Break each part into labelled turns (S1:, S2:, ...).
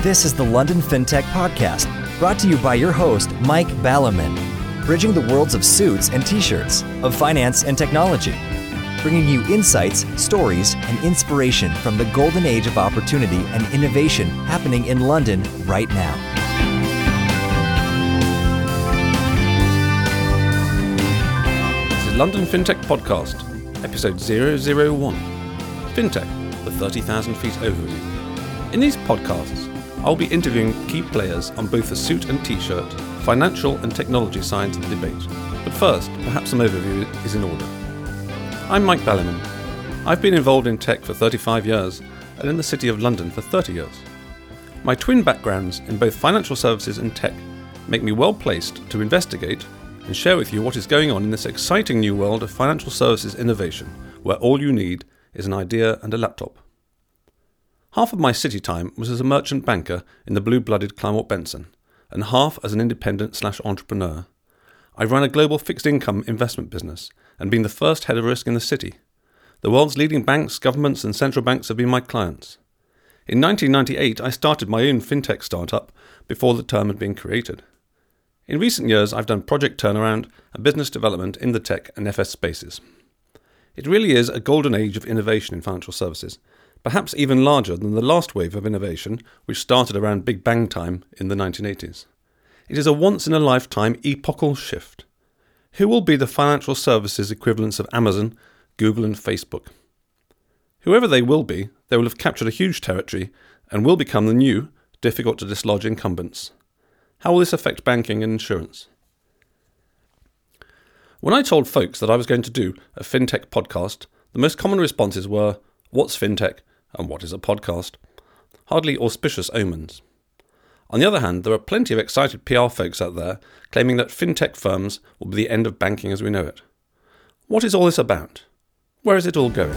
S1: This is the London FinTech Podcast, brought to you by your host, Mike Ballerman, bridging the worlds of suits and t-shirts, of finance and technology, bringing you insights, stories, and inspiration from the golden age of opportunity and innovation happening in London right now.
S2: This is London FinTech Podcast, episode 001, FinTech, the 30,000 feet overview. In these podcasts, I'll be interviewing key players on both the suit and t-shirt, financial and technology sides of the debate. But first, perhaps some overview is in order. I'm Mike Ballerman. I've been involved in tech for 35 years and in the City of London for 30 years. My twin backgrounds in both financial services and tech make me well placed to investigate and share with you what is going on in this exciting new world of financial services innovation, where all you need is an idea and a laptop. Half of my city time was as a merchant banker in the blue-blooded Claremont Benson, and half as an independent/entrepreneur. I've run a global fixed income investment business and been the first head of risk in the city. The world's leading banks, governments and central banks have been my clients. In 1998, I started my own fintech startup before the term had been created. In recent years, I've done project turnaround and business development in the tech and FS spaces. It really is a golden age of innovation in financial services, perhaps even larger than the last wave of innovation, which started around Big Bang time in the 1980s. It is a once-in-a-lifetime epochal shift. Who will be the financial services equivalents of Amazon, Google and Facebook? Whoever they will be, they will have captured a huge territory and will become the new, difficult-to-dislodge incumbents. How will this affect banking and insurance? When I told folks that I was going to do a fintech podcast, the most common responses were, "What's fintech and what is a podcast?" Hardly auspicious omens. On the other hand, there are plenty of excited PR folks out there claiming that fintech firms will be the end of banking as we know it. What is all this about? Where is it all going?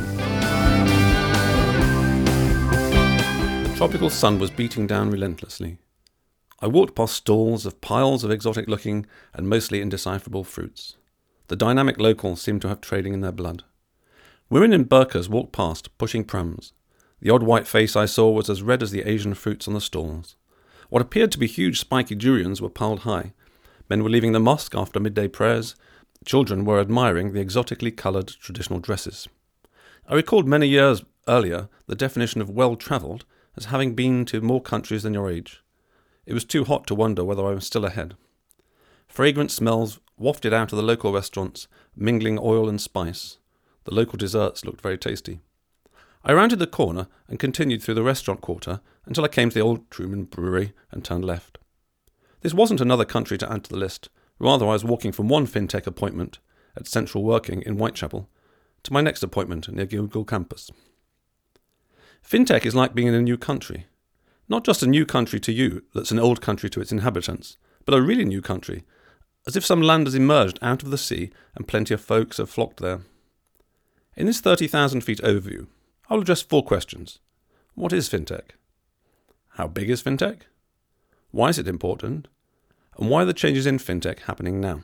S2: The tropical sun was beating down relentlessly. I walked past stalls of piles of exotic-looking and mostly indecipherable fruits. The dynamic locals seemed to have trading in their blood. Women in burqas walked past, pushing prams. The odd white face I saw was as red as the Asian fruits on the stalls. What appeared to be huge spiky durians were piled high. Men were leaving the mosque after midday prayers. Children were admiring the exotically coloured traditional dresses. I recalled many years earlier the definition of well-travelled as having been to more countries than your age. It was too hot to wonder whether I was still ahead. Fragrant smells wafted out of the local restaurants, mingling oil and spice. The local desserts looked very tasty. I rounded the corner and continued through the restaurant quarter until I came to the Old Truman Brewery and turned left. This wasn't another country to add to the list. Rather, I was walking from one fintech appointment at Central Working in Whitechapel to my next appointment near Google Campus. Fintech is like being in a new country. Not just a new country to you that's an old country to its inhabitants, but a really new country, as if some land has emerged out of the sea and plenty of folks have flocked there. In this 30,000 feet overview, I'll address 4 questions. What is fintech? How big is fintech? Why is it important? And why are the changes in fintech happening now?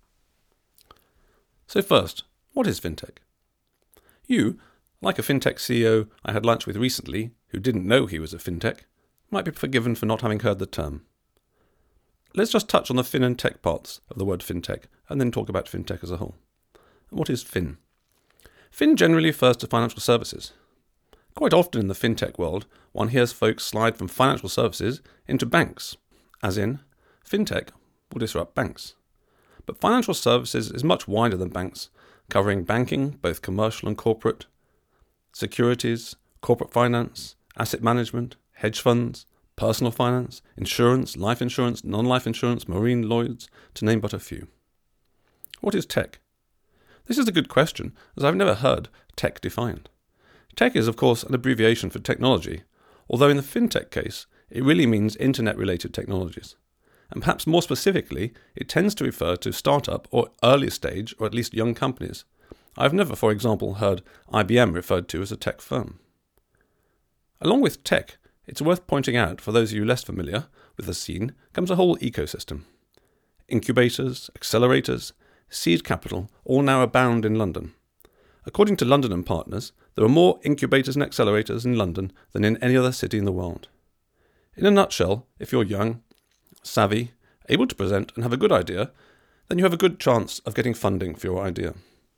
S2: So first, what is fintech? You, like a fintech CEO I had lunch with recently who didn't know he was a fintech, might be forgiven for not having heard the term. Let's just touch on the fin and tech parts of the word fintech and then talk about fintech as a whole. What is fin? Fin generally refers to financial services. Quite often in the fintech world, one hears folks slide from financial services into banks, as in, fintech will disrupt banks. But financial services is much wider than banks, covering banking, both commercial and corporate, securities, corporate finance, asset management, hedge funds, personal finance, insurance, life insurance, non-life insurance, marine Lloyds, to name but a few. What is tech? This is a good question, as I've never heard tech defined. Tech is, of course, an abbreviation for technology, although in the fintech case, it really means internet-related technologies. And perhaps more specifically, it tends to refer to startup or early stage, or at least young companies. I've never, for example, heard IBM referred to as a tech firm. Along with tech, it's worth pointing out, for those of you less familiar with the scene, comes a whole ecosystem. Incubators, accelerators, seed capital all now abound in London. According to London & Partners, there are more incubators and accelerators in London than in any other city in the world. In a nutshell, if you're young, savvy, able to present and have a good idea, then you have a good chance of getting funding for your idea.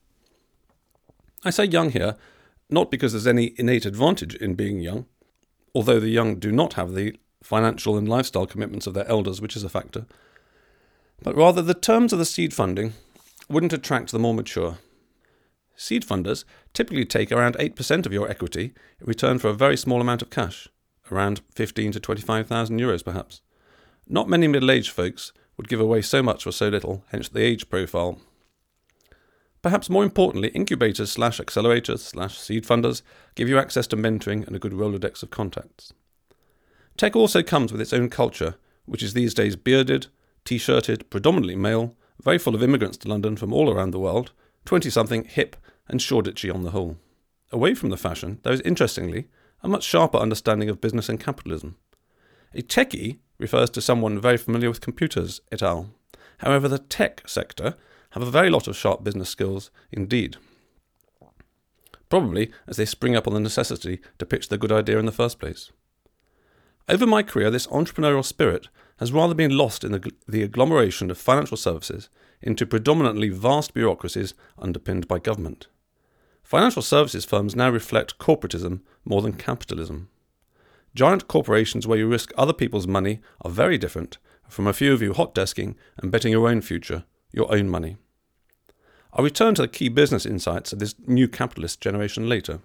S2: I say young here, not because there's any innate advantage in being young, although the young do not have the financial and lifestyle commitments of their elders, which is a factor, but rather the terms of the seed funding wouldn't attract the more mature. Seed funders typically take around 8% of your equity in return for a very small amount of cash, around 15 to 25,000 euros perhaps. Not many middle-aged folks would give away so much for so little, hence the age profile. Perhaps more importantly, incubators/accelerators/seed funders give you access to mentoring and a good Rolodex of contacts. Tech also comes with its own culture, which is these days bearded, t-shirted, predominantly male, very full of immigrants to London from all around the world, 20-something, hip and Shoreditchy on the whole. Away from the fashion, there is, interestingly, a much sharper understanding of business and capitalism. A techie refers to someone very familiar with computers, et al. However, the tech sector have a very lot of sharp business skills indeed. Probably as they spring up on the necessity to pitch the good idea in the first place. Over my career, this entrepreneurial spirit has rather been lost in the agglomeration of financial services into predominantly vast bureaucracies underpinned by government. Financial services firms now reflect corporatism more than capitalism. Giant corporations where you risk other people's money are very different from a few of you hot desking and betting your own future, your own money. I'll return to the key business insights of this new capitalist generation later.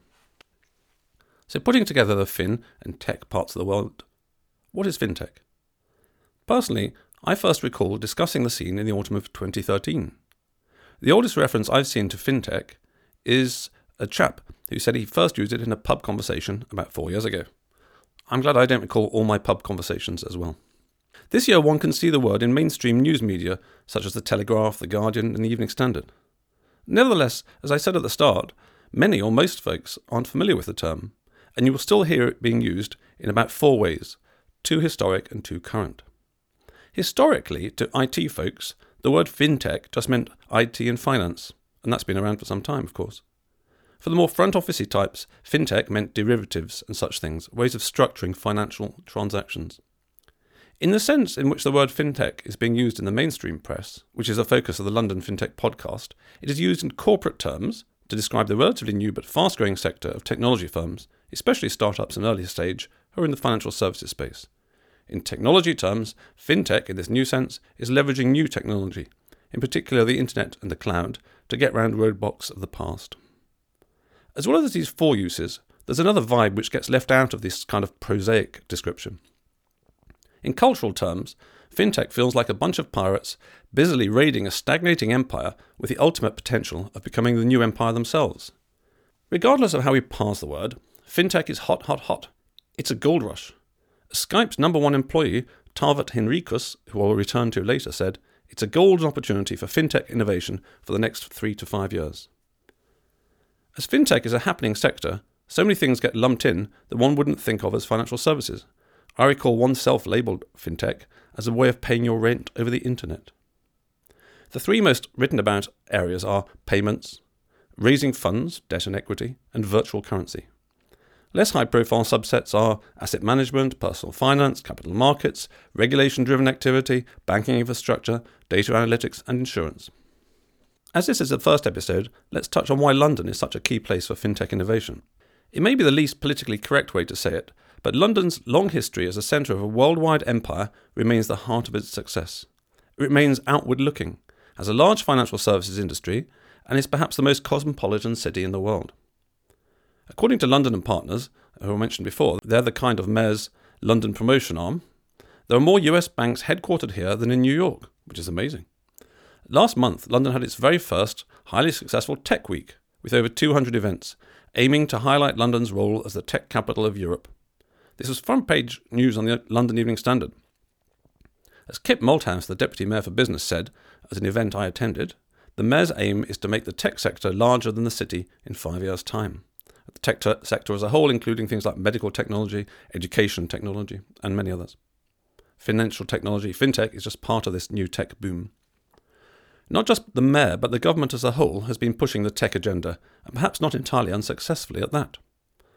S2: So putting together the fin and tech parts of the world, what is fintech? Personally, I first recall discussing the scene in the autumn of 2013. The oldest reference I've seen to fintech is a chap who said he first used it in a pub conversation about 4 years ago. I'm glad I don't recall all my pub conversations as well. This year one can see the word in mainstream news media such as The Telegraph, The Guardian and The Evening Standard. Nevertheless, as I said at the start, many or most folks aren't familiar with the term, and you will still hear it being used in about 4 ways, 2 historic and 2 current. Historically, to IT folks, the word fintech just meant IT and finance, and that's been around for some time, of course. For the more front officey types, fintech meant derivatives and such things, ways of structuring financial transactions. In the sense in which the word fintech is being used in the mainstream press, which is a focus of the London Fintech podcast, it is used in corporate terms to describe the relatively new but fast-growing sector of technology firms, especially startups in early stage who are in the financial services space. In technology terms, fintech in this new sense is leveraging new technology, in particular the internet and the cloud, to get round roadblocks of the past. As well as these 4 uses, there's another vibe which gets left out of this kind of prosaic description. In cultural terms, fintech feels like a bunch of pirates busily raiding a stagnating empire with the ultimate potential of becoming the new empire themselves. Regardless of how we parse the word, fintech is hot, hot, hot. It's a gold rush. Skype's number 1 employee, Tarvet Henricus, who I'll return to later, said, "It's a golden opportunity for fintech innovation for the next 3 to 5 years." As fintech is a happening sector, so many things get lumped in that one wouldn't think of as financial services. I recall one self-labelled fintech as a way of paying your rent over the internet. The 3 most written about areas are payments, raising funds, debt and equity, and virtual currency. Less high-profile subsets are asset management, personal finance, capital markets, regulation-driven activity, banking infrastructure, data analytics, and insurance. As this is the first episode, let's touch on why London is such a key place for fintech innovation. It may be the least politically correct way to say it, but London's long history as a centre of a worldwide empire remains the heart of its success. It remains outward-looking, has a large financial services industry, and is perhaps the most cosmopolitan city in the world. According to London and Partners, who I mentioned before, they're the kind of Mayor's London promotion arm, there are more US banks headquartered here than in New York, which is amazing. Last month, London had its very first highly successful Tech Week, with over 200 events, aiming to highlight London's role as the tech capital of Europe. This was front-page news on the London Evening Standard. As Kip Malthouse, the Deputy Mayor for Business, said at an event I attended, the Mayor's aim is to make the tech sector larger than the city in 5 years' time. The tech sector as a whole, including things like medical technology, education technology, and many others. Financial technology, fintech, is just part of this new tech boom. Not just the Mayor, but the government as a whole has been pushing the tech agenda, and perhaps not entirely unsuccessfully at that.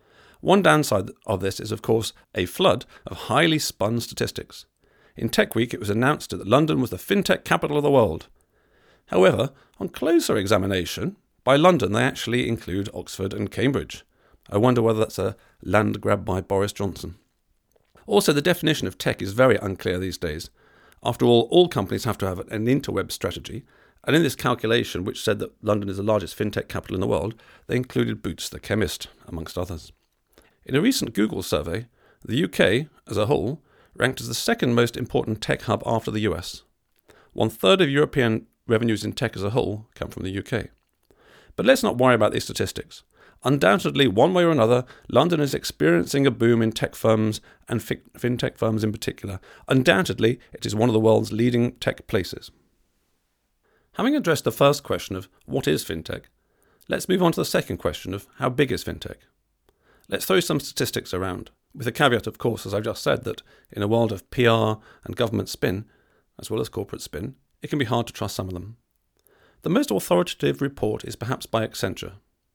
S2: One downside of this is, of course, a flood of highly spun statistics. In Tech Week, it was announced that London was the fintech capital of the world. However, on closer examination, by London they actually include Oxford and Cambridge. I wonder whether that's a land grab by Boris Johnson. Also, the definition of tech is very unclear these days. After all companies have to have an interweb strategy, and in this calculation, which said that London is the largest fintech capital in the world, they included Boots the chemist, amongst others. In a recent Google survey, the UK, as a whole, ranked as the second most important tech hub after the US. 1/3 of European revenues in tech as a whole come from the UK. But let's not worry about these statistics. Undoubtedly, one way or another, London is experiencing a boom in tech firms and fintech firms in particular. Undoubtedly, it is one of the world's leading tech places. Having addressed the first question of what is fintech, let's move on to the second question of how big is fintech. Let's throw some statistics around, with the caveat, of course, as I've just said, that in a world of PR and government spin, as well as corporate spin, it can be hard to trust some of them. The most authoritative report is perhaps by Accenture.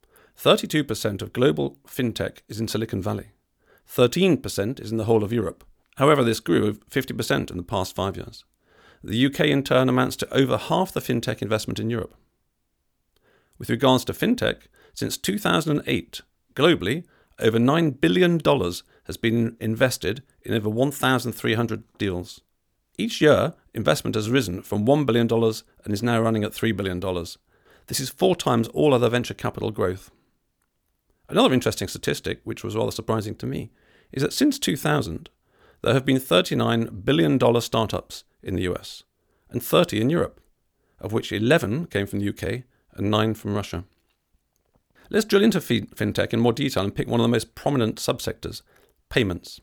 S2: 32% of global fintech is in Silicon Valley. 13% is in the whole of Europe. However, this grew 50% in the past 5 years. The UK in turn amounts to over half the fintech investment in Europe. With regards to fintech, since 2008, globally, over $9 billion has been invested in over 1,300 deals. Each year, investment has risen from $1 billion and is now running at $3 billion. This is 4 times all other venture capital growth. Another interesting statistic, which was rather surprising to me, is that since 2000, there have been $39 billion startups in the US and 30 in Europe, of which 11 came from the UK and 9 from Russia. Let's drill into fintech in more detail and pick one of the most prominent subsectors, payments.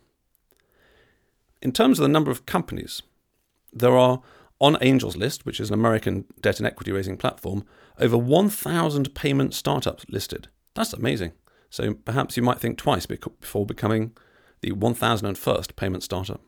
S2: In terms of the number of companies, there are, on Angel's List, which is an American debt and equity raising platform, over 1,000 payment startups listed. That's amazing. So perhaps you might think twice before becoming the 1,001st payment startup.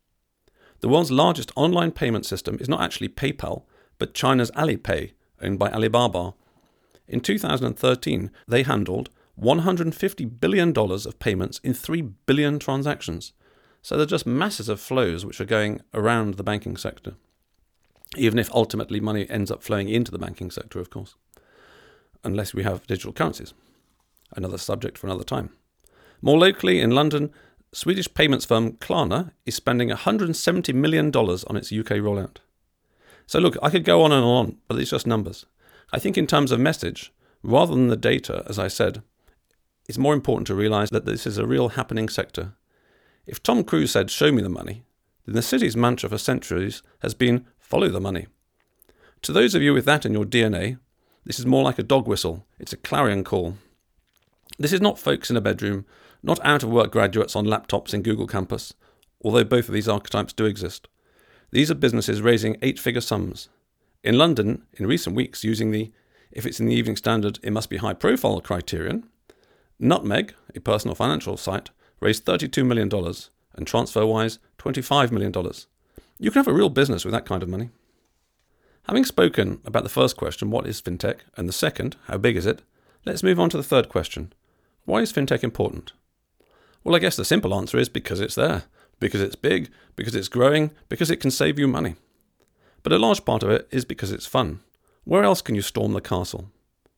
S2: The world's largest online payment system is not actually PayPal, but China's Alipay, owned by Alibaba. In 2013, they handled $150 billion of payments in 3 billion transactions. So they're just masses of flows which are going around the banking sector, even if ultimately money ends up flowing into the banking sector, of course, unless we have digital currencies. Another subject for another time. More locally, in London, Swedish payments firm Klarna is spending $170 million on its UK rollout. So look, I could go on and on, but it's just numbers. I think in terms of message, rather than the data, as I said, it's more important to realise that this is a real happening sector. If Tom Cruise said, "Show me the money," then the city's mantra for centuries has been, "Follow the money." To those of you with that in your DNA, this is more like a dog whistle. It's a clarion call. This is not folks in a bedroom, not out-of-work graduates on laptops in Google Campus, although both of these archetypes do exist. These are businesses raising 8-figure sums. In London, in recent weeks, using the "if it's in the Evening Standard, it must be high-profile" criterion, Nutmeg, a personal financial site, raised $32 million, and TransferWise, $25 million. You can have a real business with that kind of money. Having spoken about the first question, what is fintech, and the second, how big is it, let's move on to the third question. Why is fintech important? Well, I guess the simple answer is because it's there, because it's big, because it's growing, because it can save you money. But a large part of it is because it's fun. Where else can you storm the castle?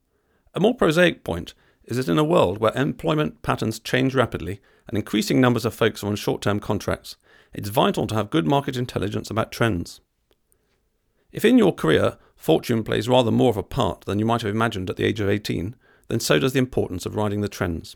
S2: A more prosaic point is that in a world where employment patterns change rapidly and increasing numbers of folks are on short-term contracts, it's vital to have good market intelligence about trends. If in your career fortune plays rather more of a part than you might have imagined at the age of 18, then so does the importance of riding the trends.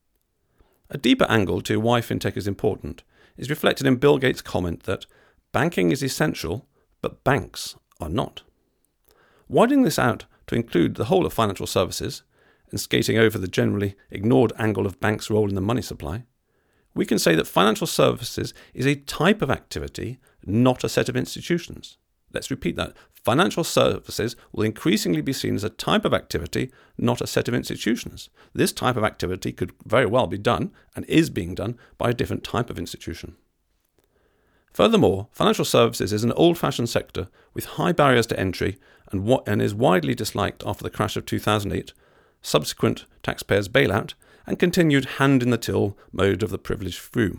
S2: A deeper angle to why fintech is important is reflected in Bill Gates' comment that banking is essential, but banks are not. Widening this out to include the whole of financial services, and skating over the generally ignored angle of banks' role in the money supply, we can say that financial services is a type of activity, not a set of institutions. Let's repeat that. Financial services will increasingly be seen as a type of activity, not a set of institutions. This type of activity could very well be done, and is being done, by a different type of institution. Furthermore, financial services is an old-fashioned sector with high barriers to entry and is widely disliked after the crash of 2008, subsequent taxpayers' bailout, and continued hand-in-the-till mode of the privileged few.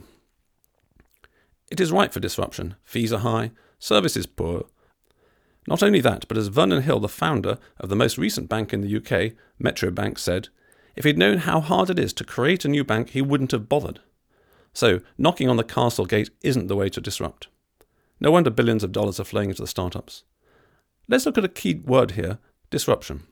S2: It is ripe for disruption. Fees are high, service is poor. Not only that, but as Vernon Hill, the founder of the most recent bank in the UK, Metro Bank, said, if he'd known how hard it is to create a new bank, he wouldn't have bothered. So, knocking on the castle gate isn't the way to disrupt. No wonder billions of dollars are flowing into the startups. Let's look at a key word here, disruption.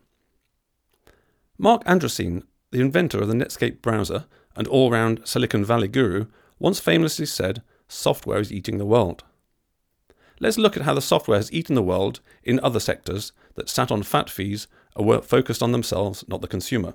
S2: Mark Andreessen, the inventor of the Netscape browser and all-round Silicon Valley guru, once famously said, software is eating the world. Let's look at how the software has eaten the world in other sectors that sat on fat fees or were focused on themselves, not the consumer.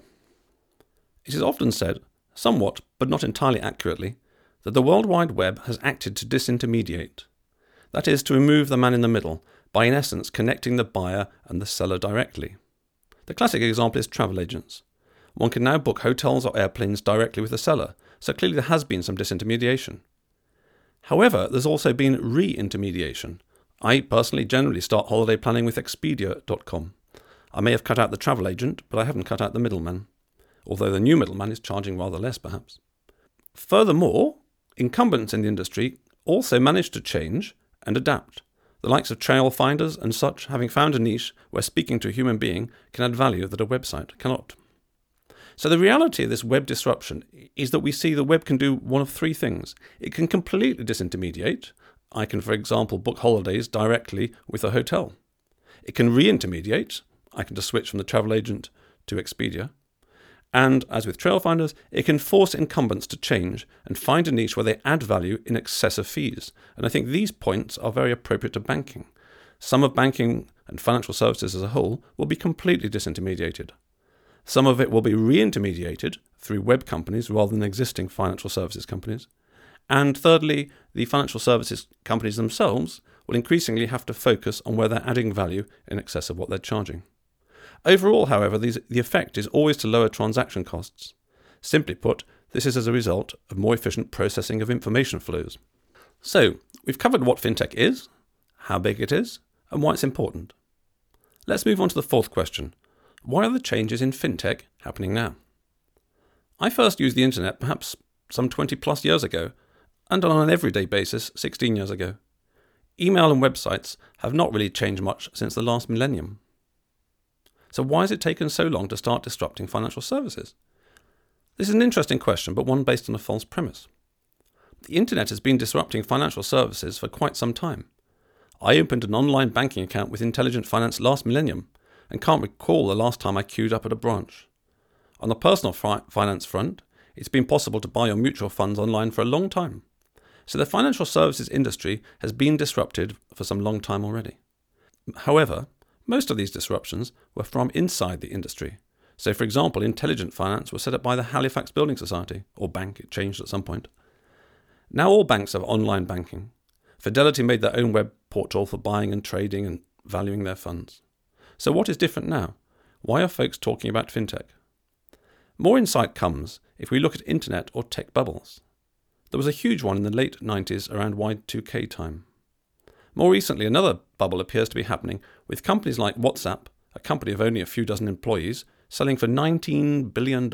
S2: It is often said, somewhat but not entirely accurately, that the World Wide Web has acted to disintermediate. That is, to remove the man in the middle, by in essence connecting the buyer and the seller directly. The classic example is travel agents. One can now book hotels or airplanes directly with the seller, so clearly there has been some disintermediation. However, there's also been re-intermediation. I personally generally start holiday planning with Expedia.com. I may have cut out the travel agent, but I haven't cut out the middleman, although the new middleman is charging rather less perhaps. Furthermore, incumbents in the industry also managed to change and adapt. The likes of trail finders and such, having found a niche where speaking to a human being can add value that a website cannot. So the reality of this web disruption is that we see the web can do one of three things. It can completely disintermediate. I can, for example, book holidays directly with a hotel. It can re-intermediate. I can just switch from the travel agent to Expedia. And, as with trail finders, it can force incumbents to change and find a niche where they add value in excessive fees. And I think these points are very appropriate to banking. Some of banking and financial services as a whole will be completely disintermediated. Some of it will be re-intermediated through web companies rather than existing financial services companies. And thirdly, the financial services companies themselves will increasingly have to focus on where they're adding value in excess of what they're charging. Overall, however, the effect is always to lower transaction costs. Simply put, this is as a result of more efficient processing of information flows. So, we've covered what fintech is, how big it is, and why it's important. Let's move on to the fourth question. Why are the changes in fintech happening now? I first used the internet perhaps some 20 plus years ago, and on an everyday basis 16 years ago. Email and websites have not really changed much since the last millennium. So why has it taken so long to start disrupting financial services? This is an interesting question, but one based on a false premise. The internet has been disrupting financial services for quite some time. I opened an online banking account with Intelligent Finance last millennium, and can't recall the last time I queued up at a branch. On the personal finance front, it's been possible to buy your mutual funds online for a long time. So the financial services industry has been disrupted for some long time already. However, most of these disruptions were from inside the industry. So, for example, Intelligent Finance was set up by the Halifax Building Society, or bank, it changed at some point. Now all banks have online banking. Fidelity made their own web portal for buying and trading and valuing their funds. So what is different now? Why are folks talking about fintech? More insight comes if we look at internet or tech bubbles. There was a huge one in the late 90s around Y2K time. More recently, another bubble appears to be happening with companies like WhatsApp, a company of only a few dozen employees, selling for $19 billion.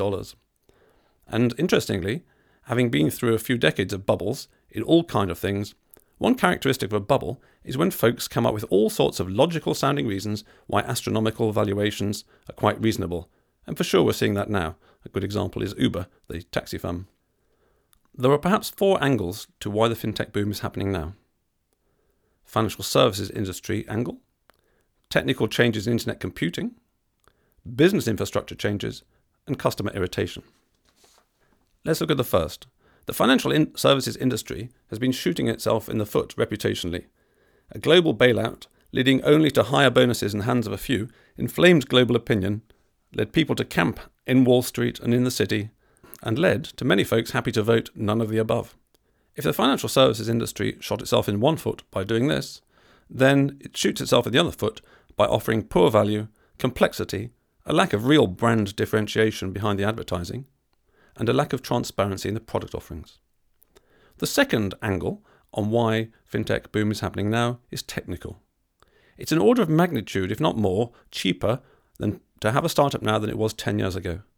S2: And interestingly, having been through a few decades of bubbles in all kinds of things, one characteristic of a bubble is when folks come up with all sorts of logical sounding reasons why astronomical valuations are quite reasonable. And for sure we're seeing that now. A good example is Uber, the taxi firm. There are perhaps four angles to why the fintech boom is happening now. Financial services industry angle, technical changes in internet computing, business infrastructure changes, and customer irritation. Let's look at the first. The financial services industry has been shooting itself in the foot reputationally. A global bailout, leading only to higher bonuses in the hands of a few, inflamed global opinion, led people to camp in Wall Street and in the city, and led to many folks happy to vote none of the above. If the financial services industry shot itself in one foot by doing this, then it shoots itself in the other foot by offering poor value, complexity, a lack of real brand differentiation behind the advertising, and a lack of transparency in the product offerings. The second angle on why fintech boom is happening now is technical. It's an order of magnitude, if not more, cheaper than to have a startup now than it was 10 years ago.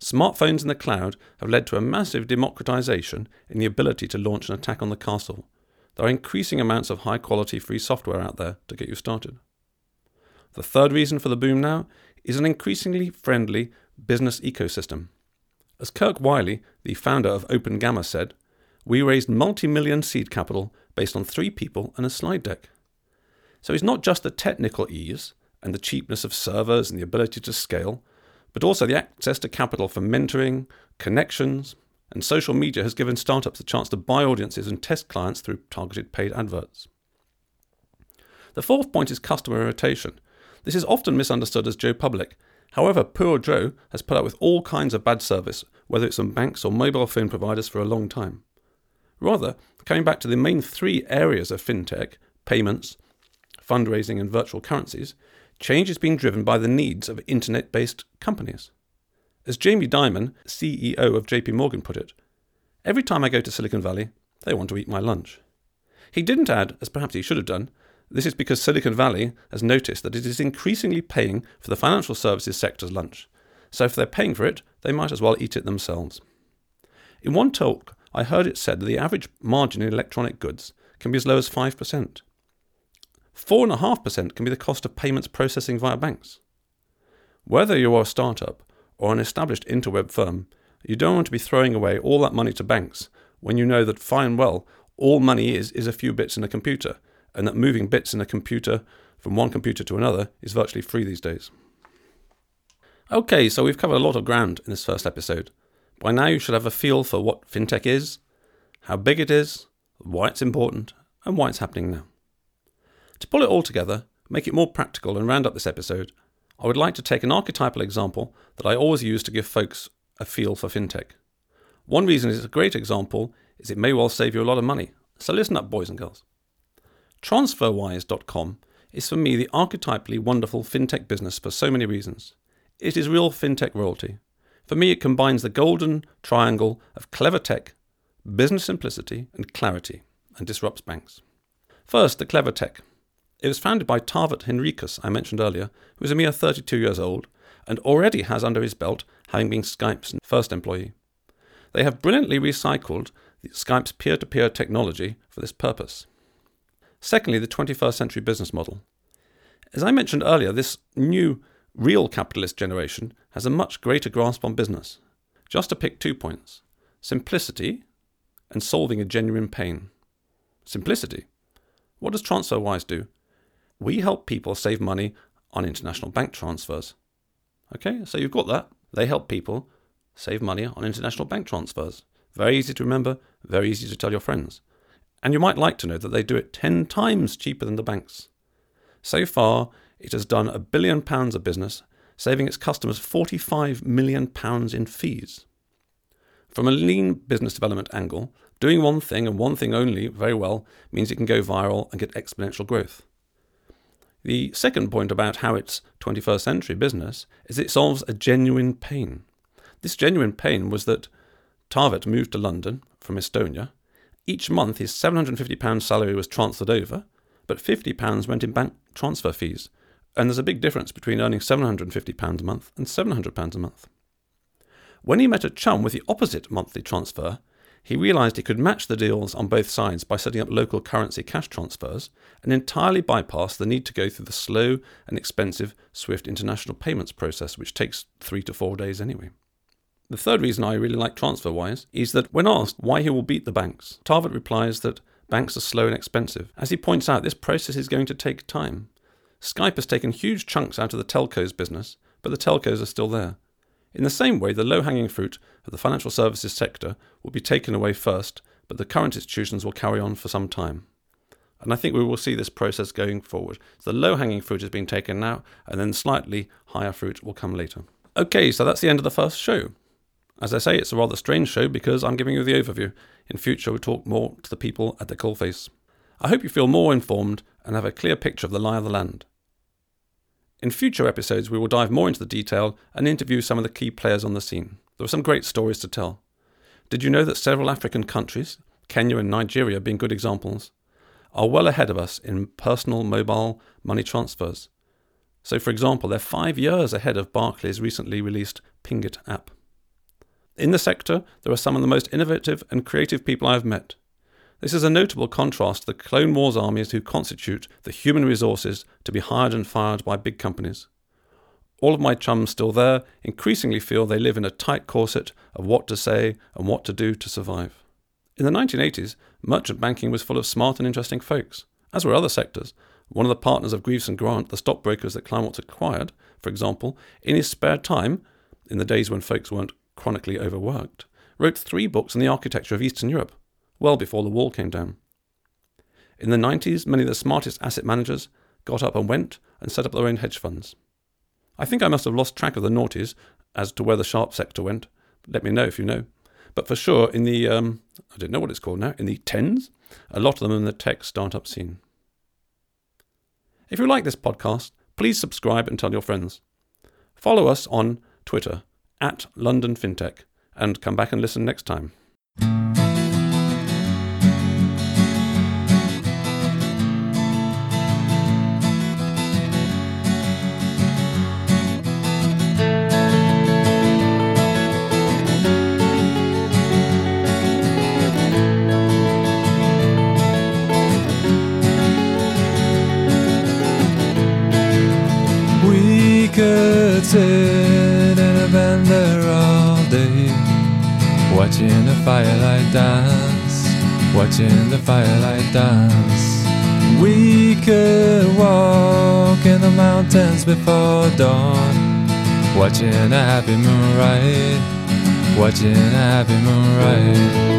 S2: Smartphones in the cloud have led to a massive democratization in the ability to launch an attack on the castle. There are increasing amounts of high-quality free software out there to get you started. The third reason for the boom now is an increasingly friendly business ecosystem. As Kirk Wiley, the founder of OpenGamma, said, "We raised multi-million seed capital based on 3 people and a slide deck." So it's not just the technical ease and the cheapness of servers and the ability to scale, but also the access to capital for mentoring, connections, and social media has given startups the chance to buy audiences and test clients through targeted paid adverts. The fourth point is customer irritation. This is often misunderstood as Joe Public. However, poor Joe has put up with all kinds of bad service, whether it's from banks or mobile phone providers, for a long time. Rather, coming back to the main 3 areas of fintech, payments, fundraising and virtual currencies, change is being driven by the needs of internet-based companies. As Jamie Dimon, CEO of JP Morgan, put it, "Every time I go to Silicon Valley, they want to eat my lunch." He didn't add, as perhaps he should have done, this is because Silicon Valley has noticed that it is increasingly paying for the financial services sector's lunch. So if they're paying for it, they might as well eat it themselves. In one talk, I heard it said that the average margin in electronic goods can be as low as 5%. 4.5% can be the cost of payments processing via banks. Whether you are a startup or an established interweb firm, you don't want to be throwing away all that money to banks when you know that fine well all money is a few bits in a computer, and that moving bits in a computer from one computer to another is virtually free these days. Okay, so we've covered a lot of ground in this first episode. By now you should have a feel for what fintech is, how big it is, why it's important, and why it's happening now. To pull it all together, make it more practical and round up this episode, I would like to take an archetypal example that I always use to give folks a feel for fintech. One reason it's a great example is it may well save you a lot of money. So listen up, boys and girls. TransferWise.com is for me the archetypally wonderful fintech business for so many reasons. It is real fintech royalty. For me, it combines the golden triangle of clever tech, business simplicity, and clarity, and disrupts banks. First, the clever tech. It was founded by Tarvet Henricus, I mentioned earlier, who is a mere 32 years old, and already has under his belt having been Skype's first employee. They have brilliantly recycled Skype's peer-to-peer technology for this purpose. Secondly, the 21st century business model. As I mentioned earlier, this new real capitalist generation has a much greater grasp on business. Just to pick 2 points, simplicity and solving a genuine pain. Simplicity. What does TransferWise do? We help people save money on international bank transfers. Okay, so you've got that. They help people save money on international bank transfers. Very easy to remember, very easy to tell your friends. And you might like to know that they do it 10 times cheaper than the banks. So far, it has done £1 billion of business, saving its customers £45 million in fees. From a lean business development angle, doing one thing and one thing only very well means it can go viral and get exponential growth. The second point about how it's 21st century business is it solves a genuine pain. This genuine pain was that Tarvet moved to London from Estonia. Each month his £750 salary was transferred over, but £50 went in bank transfer fees. And there's a big difference between earning £750 a month and £700 a month. When he met a chum with the opposite monthly transfer, he realised he could match the deals on both sides by setting up local currency cash transfers and entirely bypass the need to go through the slow and expensive SWIFT international payments process, which takes 3 to 4 days anyway. The third reason I really like TransferWise is that when asked why he will beat the banks, Tarvet replies that banks are slow and expensive. As he points out, this process is going to take time. Skype has taken huge chunks out of the telcos business, but the telcos are still there. In the same way, the low-hanging fruit of the financial services sector will be taken away first, but the current institutions will carry on for some time. And I think we will see this process going forward. So the low-hanging fruit is being taken now, and then slightly higher fruit will come later. Okay, so that's the end of the first show. As I say, it's a rather strange show because I'm giving you the overview. In future, we'll talk more to the people at the coalface. I hope you feel more informed and have a clear picture of the lie of the land. In future episodes, we will dive more into the detail and interview some of the key players on the scene. There are some great stories to tell. Did you know that several African countries, Kenya and Nigeria being good examples, are well ahead of us in personal mobile money transfers? So, for example, they're 5 years ahead of Barclays' recently released Pingit app. In the sector, there are some of the most innovative and creative people I have met. This is a notable contrast to the Clone Wars armies who constitute the human resources to be hired and fired by big companies. All of my chums still there increasingly feel they live in a tight corset of what to say and what to do to survive. In the 1980s, merchant banking was full of smart and interesting folks, as were other sectors. One of the partners of Greaves and Grant, the stockbrokers that Kleinwaelts acquired, for example, in his spare time, in the days when folks weren't chronically overworked, wrote 3 books on the architecture of Eastern Europe, well before the wall came down. In the 90s, many of the smartest asset managers got up and went and set up their own hedge funds. I think I must have lost track of the noughties as to where the sharp sector went. Let me know if you know. But for sure, in the, I don't know what it's called now, in the tens, a lot of them in the tech startup scene. If you like this podcast, please subscribe and tell your friends. Follow us on Twitter, @LondonFintech, and come back and listen next time.
S3: Could sit in a bend there all day, watching the firelight dance, watching the firelight dance. We could walk in the mountains before dawn, watching a happy moonrise, watching a happy moonrise.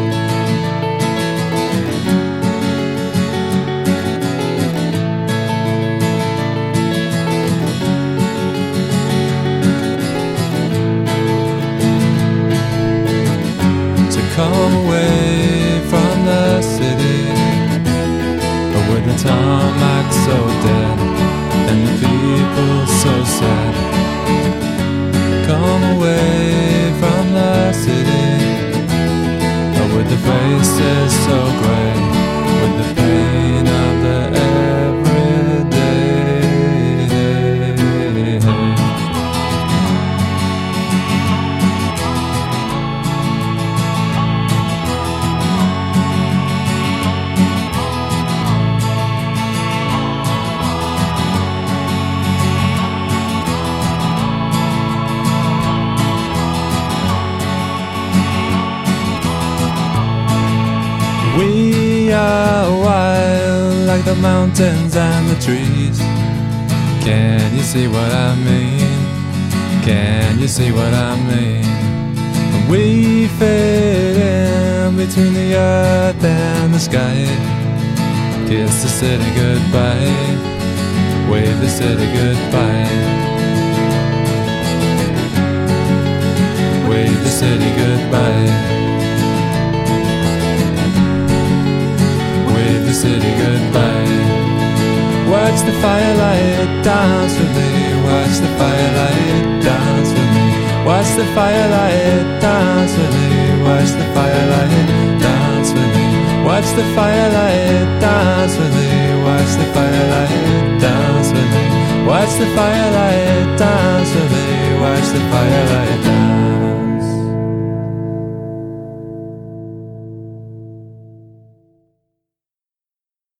S3: Come away from the city, with the tarmac so dead and the people so sad. Come away from the city, with the faces so grey, with the pain of the everyday. We are wild like the mountains and the trees. Can you see what I mean? Can you see what I mean? We fit in between the earth and the sky. Kiss the city goodbye, wave the city goodbye, wave the city goodbye. The city goodbye. Watch the firelight dance with me. Watch the firelight dance with me. Watch the firelight dance with me. Watch the firelight dance with me. Watch the firelight dance with me. Watch the firelight dance with me. Watch the firelight dance with me. Watch the firelight